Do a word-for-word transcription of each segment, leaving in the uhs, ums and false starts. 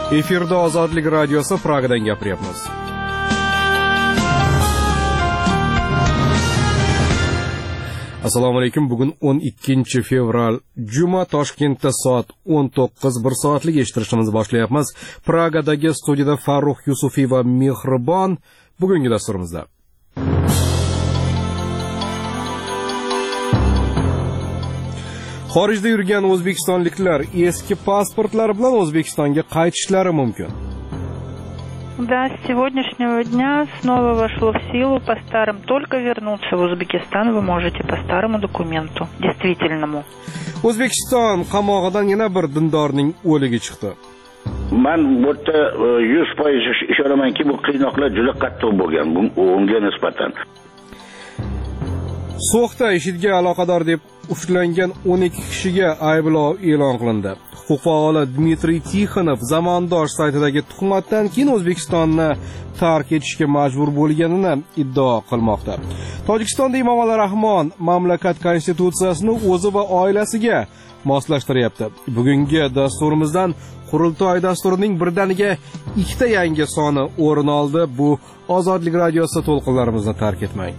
Efirda Ozodlik radiosi Pragadan gapiryapmiz. Assalomu alaykum. Bugun o'n ikkinchi fevral, juma. Toshkentda soat o'n to'qqiz bir soatlik eshittirishimizni boshlayapmiz. Pragadagi studiyada Farruh Yusufiy va Mehribon bugungi dasturimizda. Xorijda yurgan o'zbekistonliklar eski pasportlari bilan O'zbekistonga qaytishlari mumkin. Да, с сегодняшнего дня снова вошло в силу по старым. Только вернуться в Узбекистан вы можете по старому документу, действительному. O'zbekiston qamog'idan yana bir dindorning o'ligi chiqdi. Men bu yerda yuz foiz ishonamanki, bu qiynoqlar juda qattiq bo'lgan, unga nisbatan. So'xda IShIDga aloqador deb ushlangan o'n ikki kishiga ayblov e'lon qilindi. Huquq faoli Dmitriy Tixonov zamondosh saytidagi tuhmatdan keyin O'zbekistonni tark etishga majbur bo'lganini iddao qilmoqda. Tojikistonda Emomali Rahmon mamlakat konstitutsiyasini o'zi va oilasiga moslashtiryapti. Bugungi dasturimizdan Qurultoy dasturining birdaniga ikkita yangi soni o'rin oldi. Bu Ozodlik radiosi to'lqinlarimizni tark etmang.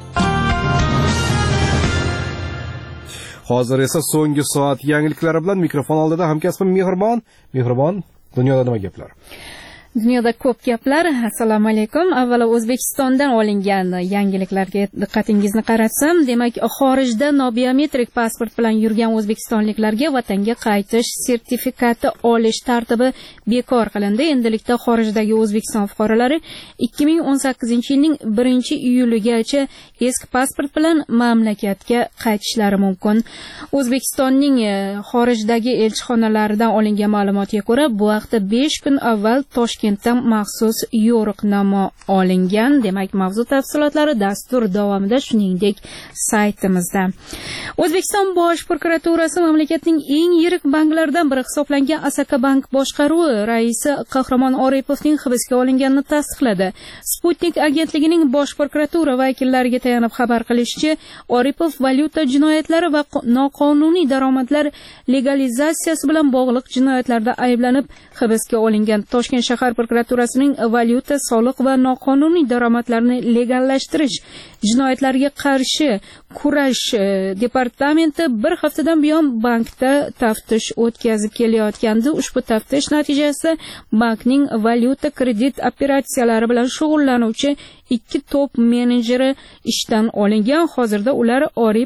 Hozir esa so'nggi soat yangiliklari bilan mikrofon oldida hamkasbim Mehribon. Mehribon, dunyoda nima gaplar? Dunyoda ko'p gaplar. Assalomu alaykum. Avvalo O'zbekistondan olingan yangiliklarga diqqatingizni qaratsam, demak, xorijda nobiometrik pasport bilan yurgan o'zbekistonliklarga vatanga qaytish sertifikati olish tartibi bekor qilindi. Endilikda xorijdagi O'zbekiston fuqarolari ikki ming o'n sakkizinchi yilning birinchi iyuligacha eski pasport bilan mamlakatga qaytishlari mumkin. O'zbekistonning xorijdagi elchixonalaridan olingan ma'lumotga ko'ra, bu haqda besh kun avval Toshkent maxsus yo'riqnoma olingan. Demak, mavzu tafsilotlari dastur davomida, shuningdek saytimizda. O'zbekiston Bosh prokuraturasi mamlakatning eng yirik banklaridan biri hisoblangan Asaka Bank boshqaruvi raisi Qahramon Oripovning hibsga olinganini tasdiqladi. Sputnik agentligining Bosh prokuratura vakillariga tayanib xabar qilishicha, Oripov valyuta jinoyatlari va noqonuniy daromadlar legalizatsiyasi bilan bog'liq jinoyatlarda ayblanib hibsga olingan. Toshkent shahar prokuraturasining valyuta, soliq va noqonuniy daromadlarni legallashtirish jinoyatlariga qarshi kurash departamenti bir haftadan buyon bankda taftish o'tkazib kelayotgandi. Ushbu taftish natijasida bankning valyuta kredit operatsiyalari bilan shug'ullanuvchi ikki top menejeri ishdan olingan. Hozirda ular Orif